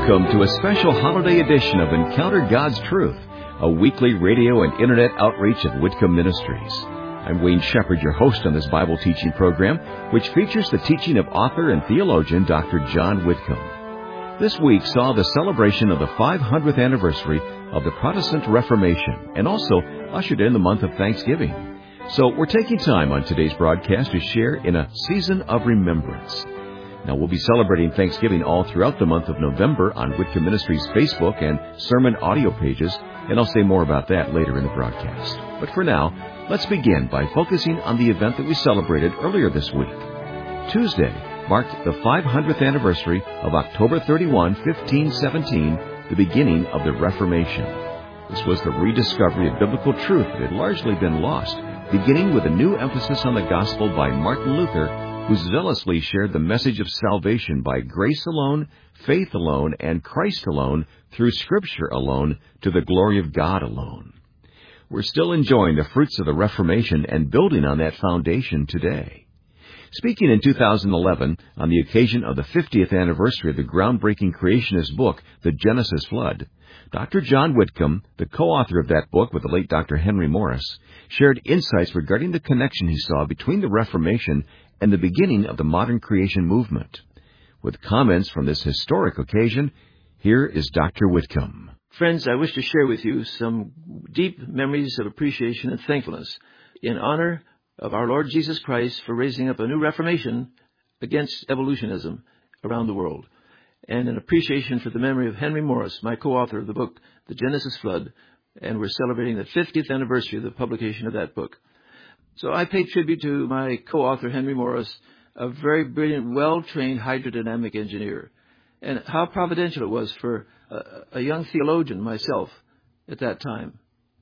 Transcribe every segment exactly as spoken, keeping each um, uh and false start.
Welcome to a special holiday edition of Encounter God's Truth, a weekly radio and internet outreach of Whitcomb Ministries. I'm Wayne Shepherd, your host on this Bible teaching program, which features the teaching of author and theologian Doctor John Whitcomb. This week saw the celebration of the five hundredth anniversary of the Protestant Reformation and also ushered in the month of Thanksgiving. So we're taking time on today's broadcast to share in a season of remembrance. Now, we'll be celebrating Thanksgiving all throughout the month of November on Whitcomb Ministries' Facebook and sermon audio pages, and I'll say more about that later in the broadcast. But for now, let's begin by focusing on the event that we celebrated earlier this week. Tuesday marked the five hundredth anniversary of October thirty-first, fifteen seventeen, the beginning of the Reformation. This was the rediscovery of biblical truth that had largely been lost, beginning with a new emphasis on the gospel by Martin Luther, who zealously shared the message of salvation by grace alone, faith alone, and Christ alone, through Scripture alone, to the glory of God alone. We're still enjoying the fruits of the Reformation and building on that foundation today. Speaking in two thousand eleven, on the occasion of the fiftieth anniversary of the groundbreaking creationist book, The Genesis Flood, Doctor John Whitcomb, the co-author of that book with the late Doctor Henry Morris, shared insights regarding the connection he saw between the Reformation and the beginning of the modern creation movement. With comments from this historic occasion, here is Doctor Whitcomb. Friends, I wish to share with you some deep memories of appreciation and thankfulness in honor of our Lord Jesus Christ for raising up a new Reformation against evolutionism around the world, and an appreciation for the memory of Henry Morris, my co-author of the book, The Genesis Flood, and we're celebrating the fiftieth anniversary of the publication of that book. So I pay tribute to my co-author, Henry Morris, a very brilliant, well-trained hydrodynamic engineer, and how providential it was for a, a young theologian, myself, at that time,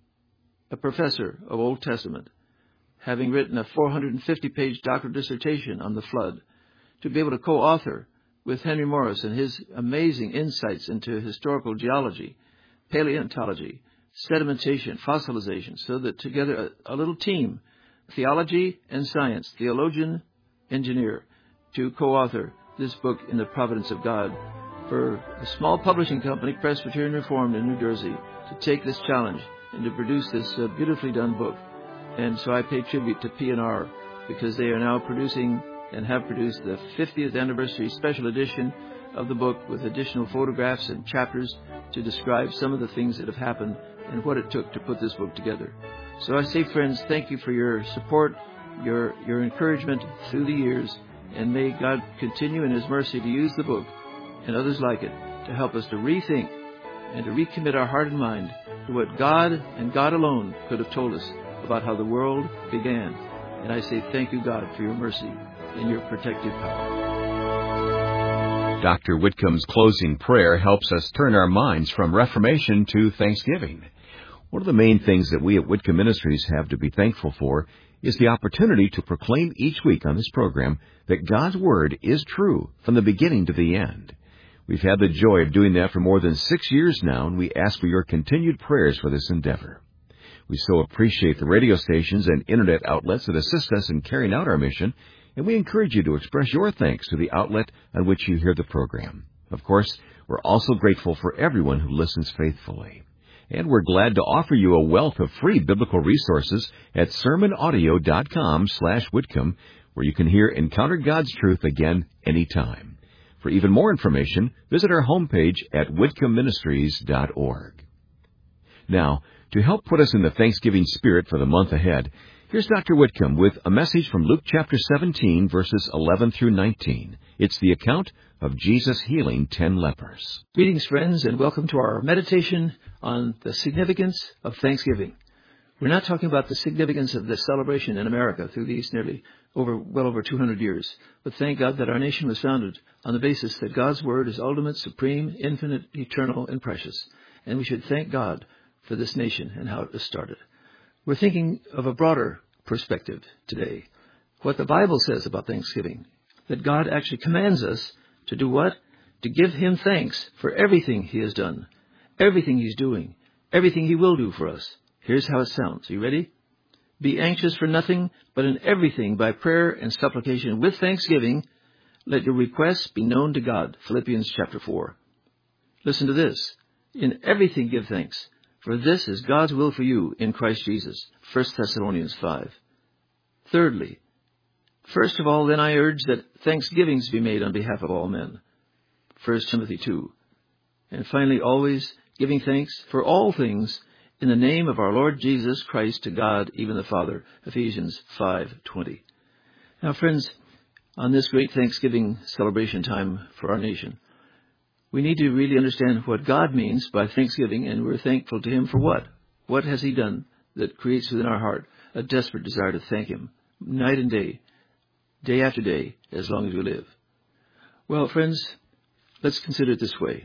a professor of Old Testament, having written a four hundred fifty page doctoral dissertation on the flood, to be able to co-author with Henry Morris and his amazing insights into historical geology, paleontology, sedimentation, fossilization, so that together a, a little team, theology and science, theologian, engineer, to co-author this book in the providence of God for a small publishing company, Presbyterian Reformed in New Jersey, to take this challenge and to produce this uh, beautifully done book. And so I pay tribute to P and R because they are now producing and have produced the fiftieth anniversary special edition of the book with additional photographs and chapters to describe some of the things that have happened and what it took to put this book together. So I say, friends, thank you for your support, your your encouragement through the years, and may God continue in His mercy to use the book and others like it to help us to rethink and to recommit our heart and mind to what God and God alone could have told us about how the world began. And I say thank you, God, for your mercy and your protective power. Doctor Whitcomb's closing prayer helps us turn our minds from Reformation to Thanksgiving. One of the main things that we at Whitcomb Ministries have to be thankful for is the opportunity to proclaim each week on this program that God's Word is true from the beginning to the end. We've had the joy of doing that for more than six years now, and we ask for your continued prayers for this endeavor. We so appreciate the radio stations and internet outlets that assist us in carrying out our mission, and we encourage you to express your thanks to the outlet on which you hear the program. Of course, we're also grateful for everyone who listens faithfully. And we're glad to offer you a wealth of free biblical resources at sermon audio dot com slash Whitcomb, where you can hear Encounter God's Truth again anytime. For even more information, visit our homepage at whitcomb ministries dot org. Now, to help put us in the Thanksgiving spirit for the month ahead, here's Doctor Whitcomb with a message from Luke chapter seventeen, verses eleven through nineteen. It's the account of Jesus healing ten lepers. Greetings, friends, and welcome to our meditation on the significance of Thanksgiving. We're not talking about the significance of this celebration in America through these nearly over, well over two hundred years, but thank God that our nation was founded on the basis that God's Word is ultimate, supreme, infinite, eternal, and precious, and we should thank God for this nation and how it was started. We're thinking of a broader perspective today, what the Bible says about Thanksgiving, that God actually commands us to do what? To give Him thanks for everything He has done, everything He's doing, everything He will do for us. Here's how it sounds. Are you ready? Be anxious for nothing, but in everything by prayer and supplication with thanksgiving, let your requests be known to God. Philippians chapter four. Listen to this. In everything give thanks, for this is God's will for you in Christ Jesus. First Thessalonians five. Thirdly, first of all, then I urge that thanksgivings be made on behalf of all men. First Timothy two. And finally, always giving thanks for all things in the name of our Lord Jesus Christ to God, even the Father. Ephesians five twenty. Now, friends, on this great Thanksgiving celebration time for our nation, we need to really understand what God means by thanksgiving, and we're thankful to Him for what? What has He done that creates within our heart a desperate desire to thank Him night and day, day after day, as long as we live? Well, friends, let's consider it this way.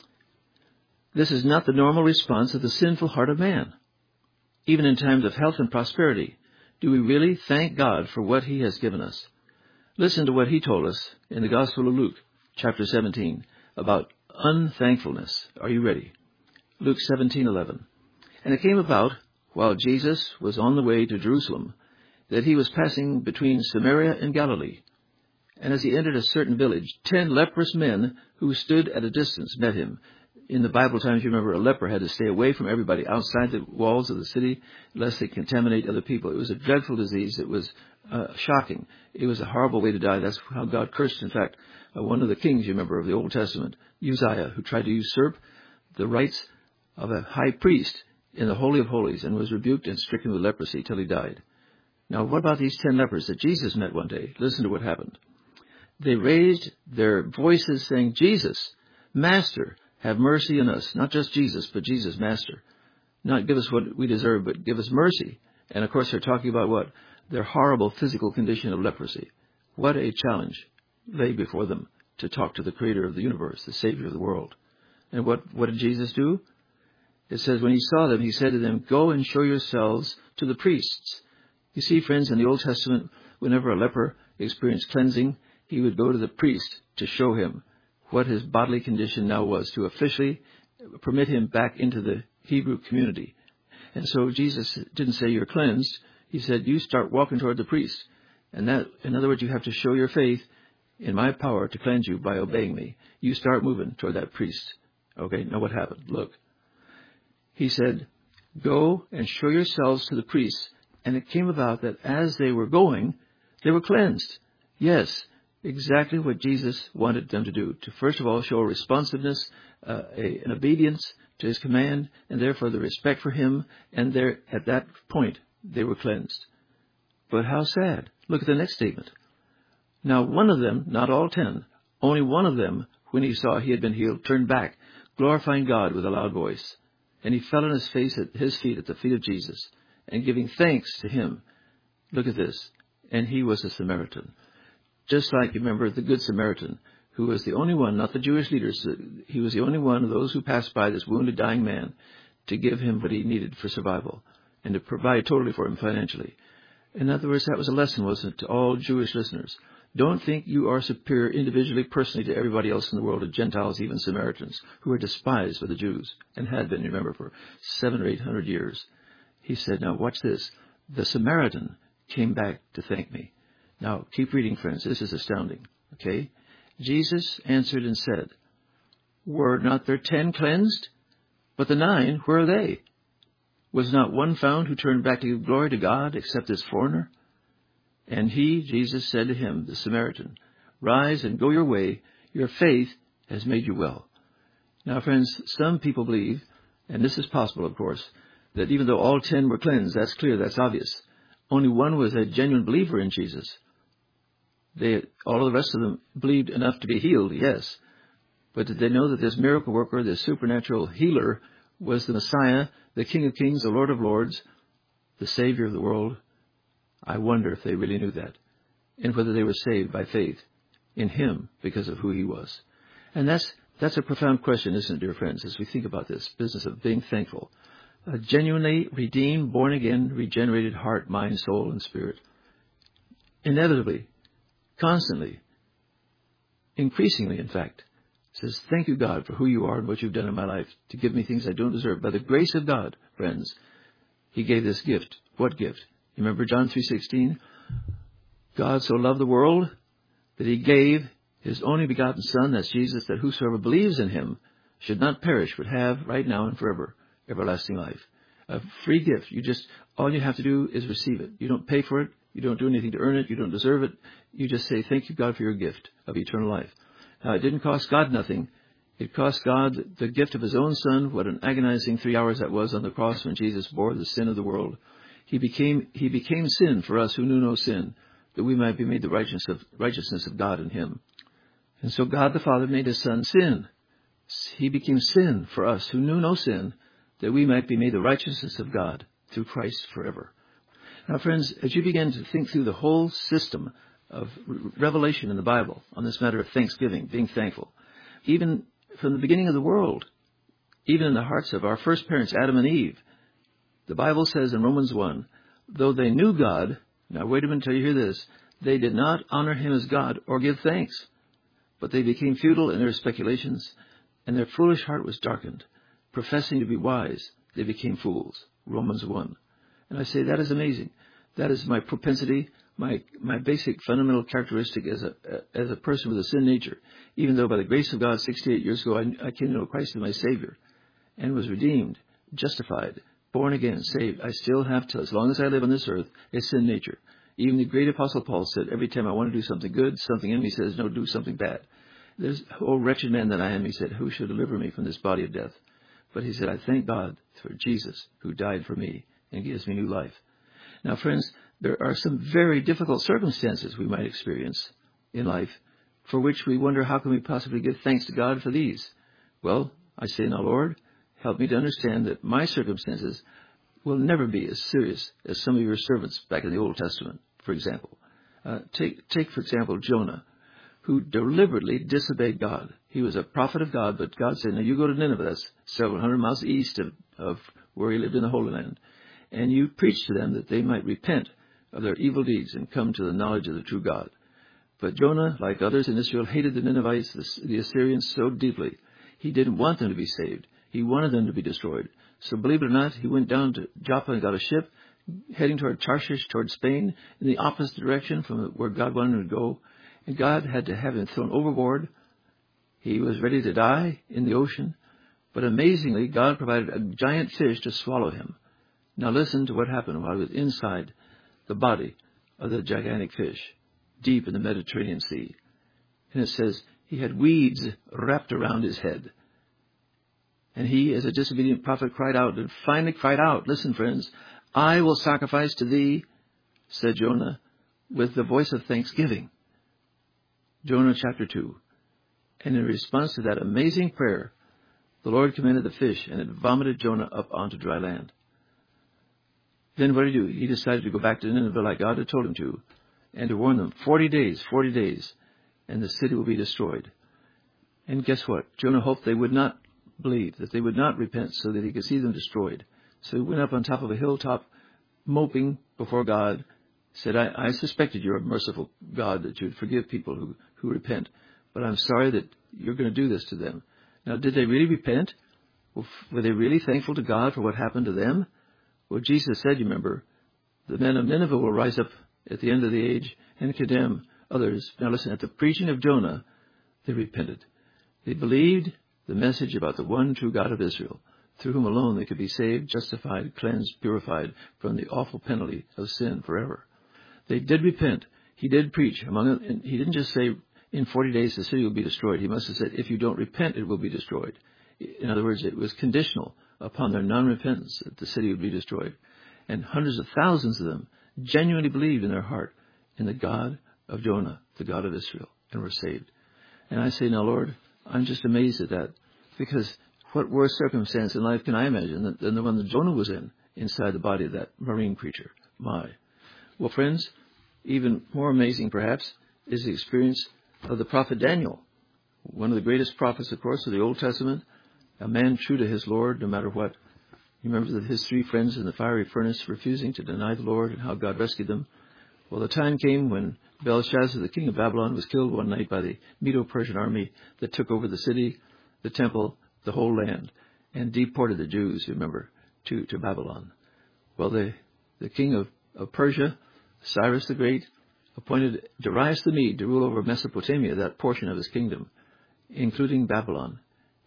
This is not the normal response of the sinful heart of man. Even in times of health and prosperity, do we really thank God for what He has given us? Listen to what He told us in the Gospel of Luke, chapter seventeen, about unthankfulness. Are you ready? Luke seventeen eleven. And it came about, while Jesus was on the way to Jerusalem, that He was passing between Samaria and Galilee. And as He entered a certain village, ten leprous men who stood at a distance met Him. In the Bible times, you remember, a leper had to stay away from everybody outside the walls of the city, lest they contaminate other people. It was a dreadful disease. It was uh, shocking. It was a horrible way to die. That's how God cursed, in fact, uh, one of the kings, you remember, of the Old Testament, Uzziah, who tried to usurp the rights of a high priest in the Holy of Holies and was rebuked and stricken with leprosy till he died. Now, what about these ten lepers that Jesus met one day? Listen to what happened. They raised their voices saying, Jesus, Master, have mercy on us. Not just Jesus, but Jesus, Master. Not give us what we deserve, but give us mercy. And, of course, they're talking about what? Their horrible physical condition of leprosy. What a challenge lay before them to talk to the Creator of the universe, the Savior of the world. And what, what did Jesus do? It says, when He saw them, He said to them, go and show yourselves to the priests. You see, friends, in the Old Testament, whenever a leper experienced cleansing, he would go to the priest to show him what his bodily condition now was, to officially permit him back into the Hebrew community. And so Jesus didn't say you're cleansed. He said you start walking toward the priest. And that, in other words, you have to show your faith in my power to cleanse you by obeying me. You start moving toward that priest. Okay, now what happened? Look. He said, go and show yourselves to the priests. And it came about that as they were going, they were cleansed. Yes, exactly what Jesus wanted them to do. To first of all show a responsiveness, uh, a, an obedience to His command, and therefore the respect for Him. And there, at that point, they were cleansed. But how sad. Look at the next statement. Now one of them, not all ten, only one of them, when he saw he had been healed, turned back, glorifying God with a loud voice. And he fell on his face at His feet, at the feet of Jesus, and giving thanks to Him. Look at this. And he was a Samaritan. Just like, you remember, the Good Samaritan, who was the only one, not the Jewish leaders, he was the only one of those who passed by this wounded, dying man to give him what he needed for survival and to provide totally for him financially. In other words, that was a lesson, wasn't it, to all Jewish listeners. Don't think you are superior individually, personally, to everybody else in the world, to Gentiles, even Samaritans, who are despised by the Jews and had been, remember, for seven or eight hundred years. He said, now watch this. The Samaritan came back to thank me. Now, keep reading, friends. This is astounding. Okay? Jesus answered and said, were not there ten cleansed? But the nine, where are they? Was not one found who turned back to give glory to God except this foreigner? And he, Jesus, said to him, the Samaritan, rise and go your way. Your faith has made you well. Now, friends, some people believe, and this is possible, of course, that even though all ten were cleansed, that's clear, that's obvious, only one was a genuine believer in Jesus. They, all of the rest of them believed enough to be healed, yes. But did they know that this miracle worker, this supernatural healer, was the Messiah, the King of Kings, the Lord of Lords, the Savior of the world? I wonder if they really knew that, and whether they were saved by faith in Him because of who He was. And that's that's a profound question, isn't it, dear friends, as we think about this business of being thankful. A genuinely redeemed, born-again, regenerated heart, mind, soul, and spirit. Inevitably, constantly, increasingly, in fact, says, thank you, God, for who you are and what you've done in my life to give me things I don't deserve. By the grace of God, friends, He gave this gift. What gift? You remember John three sixteen? God so loved the world that He gave His only begotten Son, that's Jesus, that whosoever believes in Him should not perish, but have right now and forever everlasting life. A free gift. You just, all you have to do is receive it. You don't pay for it. You don't do anything to earn it. You don't deserve it. You just say, thank you, God, for your gift of eternal life. Now, it didn't cost God nothing. It cost God the gift of his own Son. What an agonizing three hours that was on the cross when Jesus bore the sin of the world. He became, he became sin for us who knew no sin, that we might be made the righteousness of, righteousness of God in him. And so God the Father made his Son sin. He became sin for us who knew no sin, that we might be made the righteousness of God through Christ forever. Now, friends, as you begin to think through the whole system of revelation in the Bible on this matter of thanksgiving, being thankful, even from the beginning of the world, even in the hearts of our first parents, Adam and Eve, the Bible says in Romans one, though they knew God, now wait a minute until you hear this, they did not honor him as God or give thanks, but they became futile in their speculations, and their foolish heart was darkened. Professing to be wise, they became fools. Romans one. And I say that is amazing. That is my propensity, my my basic fundamental characteristic as a as a person with a sin nature. Even though by the grace of God, sixty-eight years ago, I, I came to know Christ as my Savior and was redeemed, justified, born again, saved. I still have, till as long as I live on this earth, a sin nature. Even the great Apostle Paul said, every time I want to do something good, something in me says, no, do something bad. There's, oh, wretched man that I am, he said, who shall deliver me from this body of death? But he said, I thank God for Jesus who died for me and gives me new life. Now, friends, there are some very difficult circumstances we might experience in life for which we wonder how can we possibly give thanks to God for these. Well, I say, now, Lord, help me to understand that my circumstances will never be as serious as some of your servants back in the Old Testament, for example. Uh, take, take, for example, Jonah, who deliberately disobeyed God. He was a prophet of God, but God said, now you go to Nineveh, that's several hundred miles east of, of where he lived in the Holy Land, and you preach to them that they might repent of their evil deeds and come to the knowledge of the true God. But Jonah, like others in Israel, hated the Ninevites, the, the Assyrians, so deeply. He didn't want them to be saved. He wanted them to be destroyed. So believe it or not, he went down to Joppa and got a ship, heading toward Tarshish, toward Spain, in the opposite direction from where God wanted him to go. And God had to have him thrown overboard. He was ready to die in the ocean. But amazingly, God provided a giant fish to swallow him. Now listen to what happened while he was inside the body of the gigantic fish, deep in the Mediterranean Sea. And it says he had weeds wrapped around his head. And he, as a disobedient prophet, cried out, and finally cried out, listen, friends, I will sacrifice to thee, said Jonah, with the voice of thanksgiving. Jonah chapter two. And in response to that amazing prayer, the Lord commanded the fish, and it vomited Jonah up onto dry land. Then what did he do? He decided to go back to Nineveh like God had told him to, and to warn them, forty days, forty days, and the city will be destroyed. And guess what? Jonah hoped they would not believe, that they would not repent so that he could see them destroyed. So he went up on top of a hilltop, moping before God, said, I, I suspected you're a merciful God, that you'd forgive people who, who repent, but I'm sorry that you're going to do this to them. Now, did they really repent? Were they really thankful to God for what happened to them? Well, Jesus said, you remember, the men of Nineveh will rise up at the end of the age and condemn others. Now listen, at the preaching of Jonah, they repented. They believed the message about the one true God of Israel, through whom alone they could be saved, justified, cleansed, purified from the awful penalty of sin forever. They did repent. He did preach. Among and he didn't just say, in forty days the city will be destroyed. He must have said, if you don't repent, it will be destroyed. In other words, it was conditional upon their non-repentance that the city would be destroyed. And hundreds of thousands of them genuinely believed in their heart in the God of Jonah, the God of Israel, and were saved. And I say, now, Lord, I'm just amazed at that, because what worse circumstance in life can I imagine than the one that Jonah was in, inside the body of that marine creature? My. Well, friends, even more amazing, perhaps, is the experience of the prophet Daniel, one of the greatest prophets, of course, of the Old Testament, a man true to his Lord no matter what. You remember that his three friends in the fiery furnace refusing to deny the Lord and how God rescued them? Well, the time came when Belshazzar, the king of Babylon, was killed one night by the Medo-Persian army that took over the city, the temple, the whole land, and deported the Jews, remember, to, to Babylon. Well, the, the king of, of Persia, Cyrus the Great, appointed Darius the Mede to rule over Mesopotamia, that portion of his kingdom, including Babylon.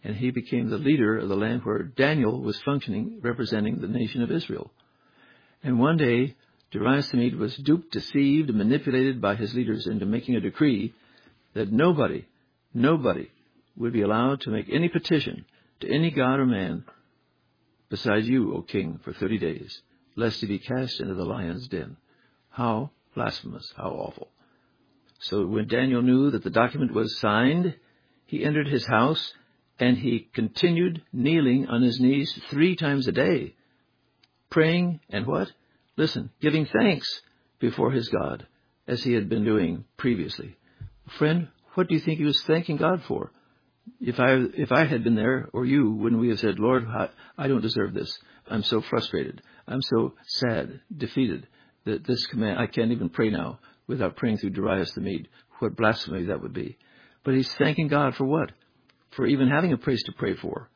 and he became the leader of the land where Daniel was functioning, representing the nation of Israel. And one day, Darius the Mede was duped, deceived, and manipulated by his leaders into making a decree that nobody, nobody would be allowed to make any petition to any god or man besides you, O king, for thirty days, lest he be cast into the lion's den. How blasphemous, how awful. So when Daniel knew that the document was signed, he entered his house, and he continued kneeling on his knees three times a day, praying and what? Listen, giving thanks before his God, as he had been doing previously. Friend, what do you think he was thanking God for? If I if I had been there, or you, wouldn't we have said, Lord, I, I don't deserve this. I'm so frustrated. I'm so sad, defeated, that this command, I can't even pray now without praying through Darius the Mede. What blasphemy that would be. But he's thanking God for what? For even having a place to pray for.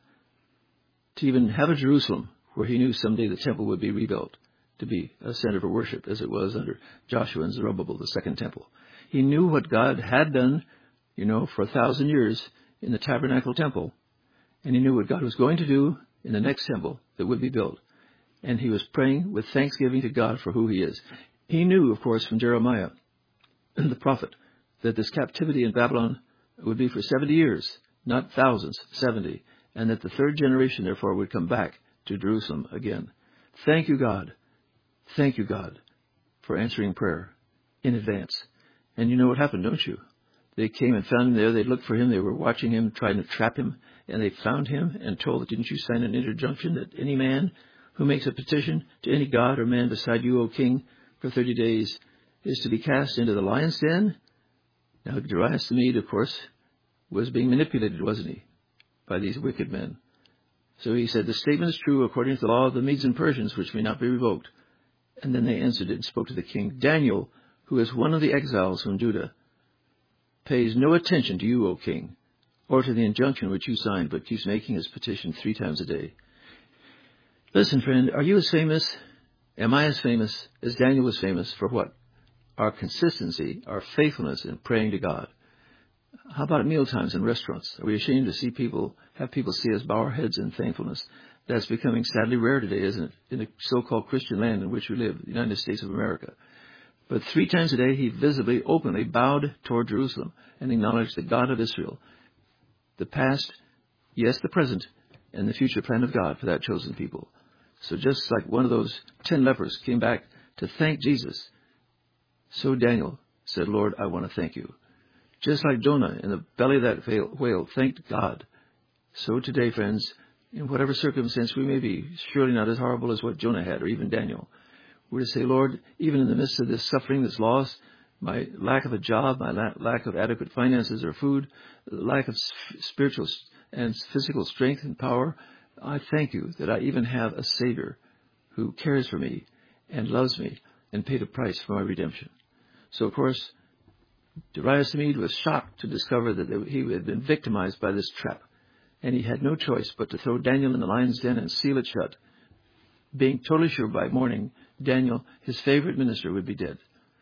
To even have a Jerusalem where he knew someday the temple would be rebuilt to be a center for worship, as it was under Joshua and Zerubbabel, the second temple. He knew what God had done, you know, for a thousand years in the tabernacle temple. And he knew what God was going to do in the next temple that would be built. And he was praying with thanksgiving to God for who he is. He knew, of course, from Jeremiah, the prophet, that this captivity in Babylon would be for seventy years, not thousands, seventy, and that the third generation, therefore, would come back to Jerusalem again. Thank you, God. Thank you, God, for answering prayer in advance. And you know what happened, don't you? They came and found him there. They looked for him. They were watching him, trying to trap him. And they found him and told, didn't you sign an interjunction that any man who makes a petition to any god or man beside you, O king, for thirty days is to be cast into the lion's den? Now, Darius the Mede, of course, was being manipulated, wasn't he, by these wicked men. So he said, the statement is true according to the law of the Medes and Persians, which may not be revoked. And then they answered it and spoke to the king. Daniel, who is one of the exiles from Judah, pays no attention to you, O king, or to the injunction which you signed, but keeps making his petition three times a day. Listen, friend, are you as famous, am I as famous as Daniel was famous for what? Our consistency, our faithfulness in praying to God. How about at mealtimes in restaurants? Are we ashamed to see people, have people see us bow our heads in thankfulness? That's becoming sadly rare today, isn't it, in the so-called Christian land in which we live, the United States of America. But three times a day, he visibly, openly bowed toward Jerusalem and acknowledged the God of Israel, the past, yes, the present, and the future plan of God for that chosen people. So just like one of those ten lepers came back to thank Jesus, so Daniel said, Lord, I want to thank you. Just like Jonah in the belly of that whale thanked God, so today, friends, in whatever circumstance we may be, surely not as horrible as what Jonah had or even Daniel, we're to say, Lord, even in the midst of this suffering, this loss, my lack of a job, my la- lack of adequate finances or food, lack of spiritual and physical strength and power, I thank you that I even have a Savior who cares for me and loves me and paid a price for my redemption. So, of course, Darius the Mede was shocked to discover that he had been victimized by this trap, and he had no choice but to throw Daniel in the lion's den and seal it shut, being totally sure by morning Daniel, his favorite minister, would be dead.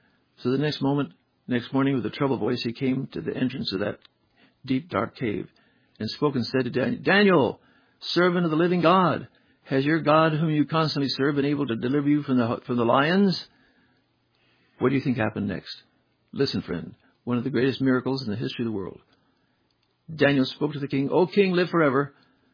So the next moment, next morning, with a troubled voice, he came to the entrance of that deep, dark cave and spoke and said to Daniel, Daniel, servant of the living God, has your God, whom you constantly serve, been able to deliver you from the from the lions? What do you think happened next? Listen, friend, one of the greatest miracles in the history of the world. Daniel spoke to the king, O king, live forever.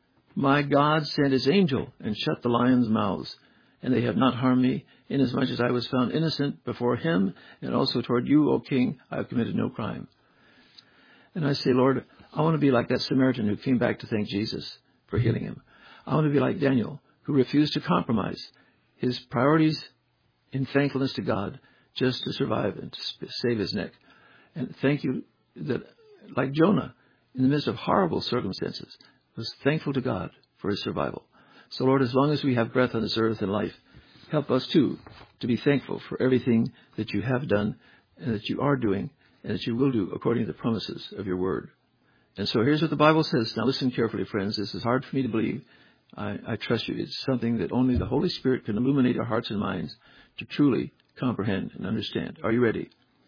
My God sent his angel and shut the lions' mouths, and they have not harmed me, inasmuch as I was found innocent before him, and also toward you, O king, I have committed no crime. And I say, Lord, I want to be like that Samaritan who came back to thank Jesus for healing him. I want to be like Daniel, who refused to compromise his priorities in thankfulness to God just to survive and to save his neck. And thank you that, like Jonah, in the midst of horrible circumstances, was thankful to God for his survival. So, Lord, as long as we have breath on this earth and life, help us, too, to be thankful for everything that you have done and that you are doing and that you will do according to the promises of your word. And so here's what the Bible says. Now listen carefully, friends. This is hard for me to believe. I, I trust you. It's something that only the Holy Spirit can illuminate our hearts and minds to truly comprehend and understand. Are you ready?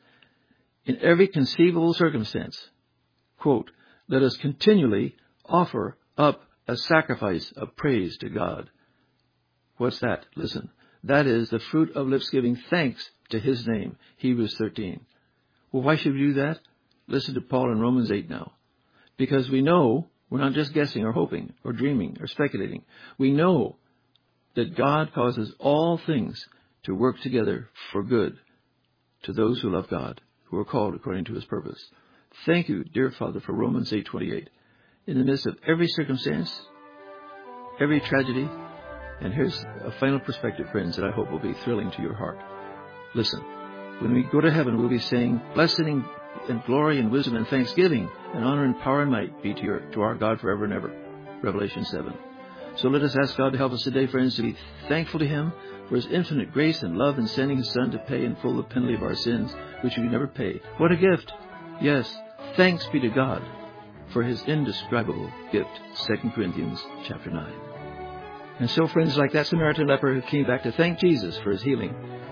In every conceivable circumstance, quote, let us continually offer up a sacrifice of praise to God. What's that? Listen. That is the fruit of lips giving thanks to His name. Hebrews thirteen. Well, why should we do that? Listen to Paul in Romans eight now. Because we know we're not just guessing or hoping or dreaming or speculating. We know that God causes all things to work together for good to those who love God, who are called according to His purpose. Thank you, dear Father, for Romans eight twenty-eight. In the midst of every circumstance, every tragedy, and here's a final perspective, friends, that I hope will be thrilling to your heart. Listen, when we go to heaven, we'll be saying, blessing and glory and wisdom and thanksgiving and honor and power and might be to, your, to our God forever and ever. Revelation seven. So let us ask God to help us today, friends, to be thankful to Him for His infinite grace and love in sending His Son to pay in full the penalty of our sins, which we could never pay. What a gift! Yes, thanks be to God for His indescribable gift. Second Corinthians chapter nine. And so, friends, like that Samaritan leper who came back to thank Jesus for His healing,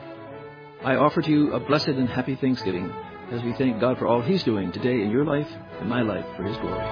I offer to you a blessed and happy Thanksgiving as we thank God for all He's doing today in your life and my life for His glory.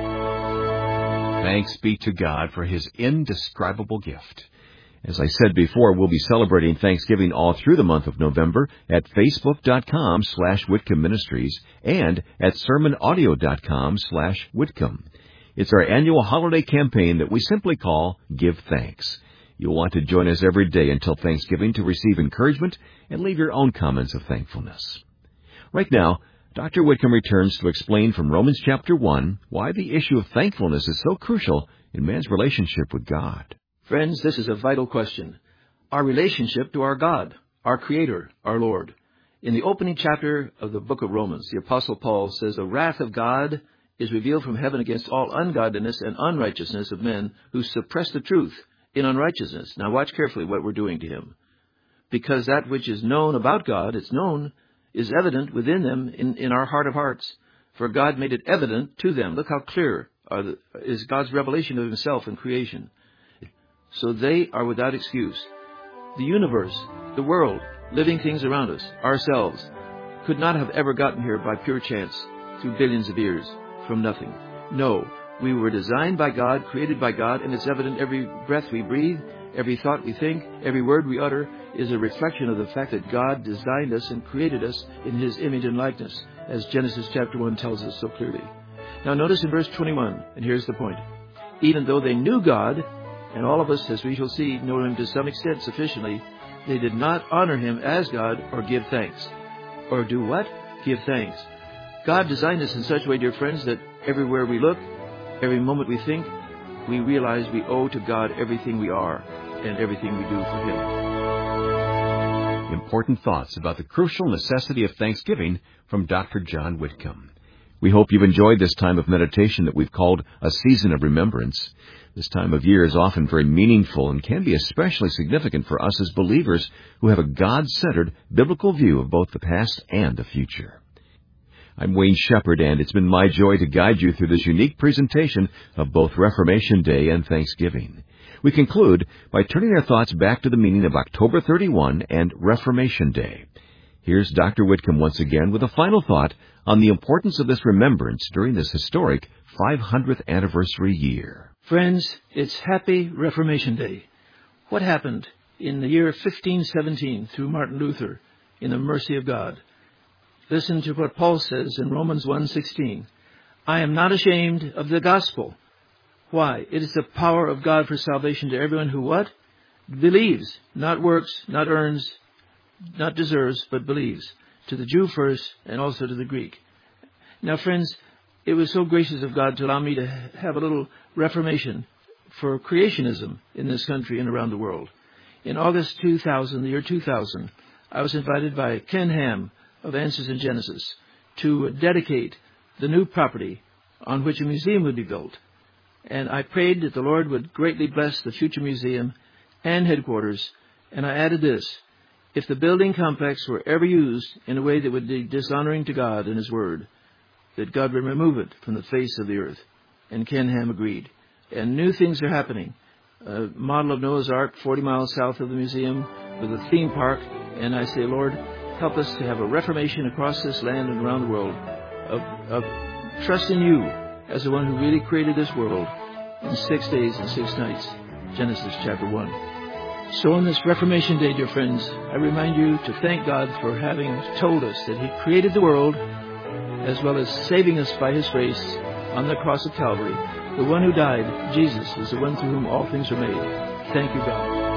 Thanks be to God for His indescribable gift. As I said before, we'll be celebrating Thanksgiving all through the month of November at facebook.com slash Whitcomb Ministries and at sermonaudio.com slash Whitcomb. It's our annual holiday campaign that we simply call Give Thanks. You'll want to join us every day until Thanksgiving to receive encouragement and leave your own comments of thankfulness. Right now, Doctor Whitcomb returns to explain from Romans chapter one why the issue of thankfulness is so crucial in man's relationship with God. Friends, this is a vital question. Our relationship to our God, our Creator, our Lord. In the opening chapter of the book of Romans, the Apostle Paul says, the wrath of God is revealed from heaven against all ungodliness and unrighteousness of men who suppress the truth in unrighteousness. Now watch carefully what we're doing to Him. Because that which is known about God, it's known, is evident within them in, in our heart of hearts. For God made it evident to them. Look how clear are the, is God's revelation of Himself in creation. So they are without excuse. The universe, the world, living things around us, ourselves, could not have ever gotten here by pure chance through billions of years from nothing. No, we were designed by God, created by God, and it's evident every breath we breathe, every thought we think, every word we utter is a reflection of the fact that God designed us and created us in His image and likeness, as Genesis chapter one tells us so clearly. Now notice in verse twenty-one, and here's the point. Even though they knew God, and all of us, as we shall see, know Him to some extent sufficiently, they did not honor Him as God or give thanks. Or do what? Give thanks. God designed us in such a way, dear friends, that everywhere we look, every moment we think, we realize we owe to God everything we are and everything we do for Him. Important thoughts about the crucial necessity of thanksgiving from Doctor John Whitcomb. We hope you've enjoyed this time of meditation that we've called a season of remembrance. This time of year is often very meaningful and can be especially significant for us as believers who have a God-centered biblical view of both the past and the future. I'm Wayne Shepherd, and it's been my joy to guide you through this unique presentation of both Reformation Day and Thanksgiving. We conclude by turning our thoughts back to the meaning of October thirty-first and Reformation Day. Here's Doctor Whitcomb once again with a final thought on the importance of this remembrance during this historic five hundredth anniversary year. Friends, it's Happy Reformation Day. What happened in the year fifteen seventeen through Martin Luther in the mercy of God? Listen to what Paul says in Romans one sixteen. I am not ashamed of the gospel. Why? It is the power of God for salvation to everyone who what? Believes. Not works, not earns, not deserves, but believes. To the Jew first and also to the Greek. Now, friends, it was so gracious of God to allow me to have a little reformation for creationism in this country and around the world. In August two thousand, the year two thousand, I was invited by Ken Ham of Answers in Genesis to dedicate the new property on which a museum would be built. And I prayed that the Lord would greatly bless the future museum and headquarters. And I added this: if the building complex were ever used in a way that would be dishonoring to God and His Word, that God would remove it from the face of the earth. And Ken Ham agreed. And new things are happening. A model of Noah's Ark forty miles south of the museum with a theme park. And I say, Lord, help us to have a reformation across this land and around the world of, of trust in You as the one who really created this world in six days and six nights. Genesis chapter one. So on this Reformation Day, dear friends, I remind you to thank God for having told us that He created the world as well as saving us by His grace on the cross of Calvary. The one who died, Jesus, is the one through whom all things are made. Thank you, God.